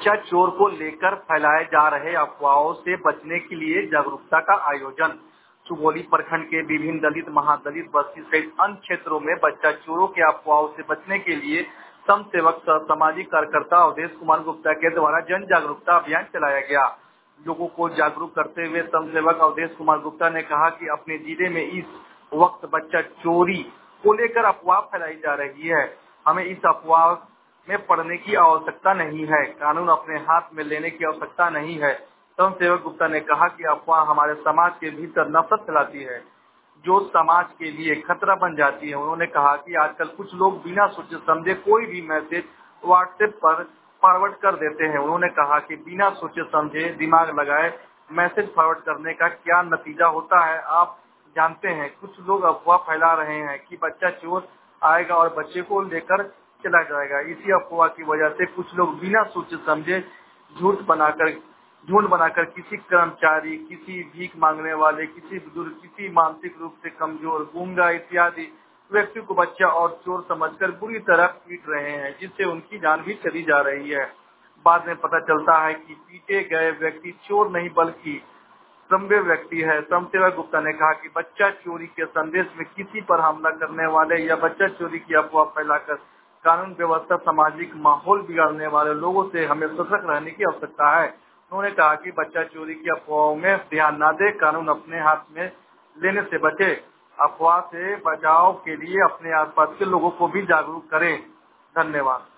बच्चा चोर को लेकर फैलाए जा रहे अफवाहों से बचने के लिए जागरूकता का आयोजन। सुगौली प्रखंड के विभिन्न दलित, महादलित बस्ती सहित अन्य क्षेत्रों में बच्चा चोरों के अफवाहों से बचने के लिए सम सेवक सामाजिक कार्यकर्ता अवधेश कुमार गुप्ता के द्वारा जन जागरूकता अभियान चलाया गया। लोगों को जागरूक करते हुए सम सेवक अवधेश कुमार गुप्ता ने कहा कि अपने जिले में इस वक्त बच्चा चोरी को लेकर अफवाह फैलाई जा रही है। हमें इस अफवाह में पड़ने की आवश्यकता नहीं है, कानून अपने हाथ में लेने की आवश्यकता नहीं है। सम सेवक गुप्ता ने कहा कि अफवाह हमारे समाज के भीतर नफरत फैलाती है, जो समाज के लिए खतरा बन जाती है। उन्होंने कहा कि आजकल कुछ लोग बिना सोचे समझे कोई भी मैसेज व्हाट्सएप पर फॉरवर्ड कर देते हैं। उन्होंने कहा कि बिना सोचे समझे दिमाग लगाए मैसेज फॉरवर्ड करने का क्या नतीजा होता है आप जानते हैं। कुछ लोग अफवाह फैला रहे हैं कि बच्चा चोर आएगा और बच्चे को लेकर चला जाएगा। इसी अफवाह की वजह से कुछ लोग बिना सोचे समझे झूठ बनाकर किसी कर्मचारी, किसी भीख मांगने वाले, किसी बुजुर्ग, किसी मानसिक रूप से कमजोर, गूंगा इत्यादि व्यक्ति को बच्चा और चोर समझकर बुरी तरह पीट रहे हैं, जिससे उनकी जान भी चली जा रही है। बाद में पता चलता है कि पीटे गए व्यक्ति चोर नहीं बल्कि संभव व्यक्ति है। समसेवक गुप्ता ने कहा कि बच्चा चोरी के संदेश में किसी पर हमला करने वाले या बच्चा चोरी की अफवाह फैलाकर कानून व्यवस्था, सामाजिक माहौल बिगाड़ने वाले लोगों से हमें सतर्क रहने की आवश्यकता है। उन्होंने कहा कि बच्चा चोरी की अफवाहों में ध्यान न दे, कानून अपने हाथ में लेने से बचे। अफवाह से बचाव के लिए अपने आसपास के लोगों को भी जागरूक करें। धन्यवाद।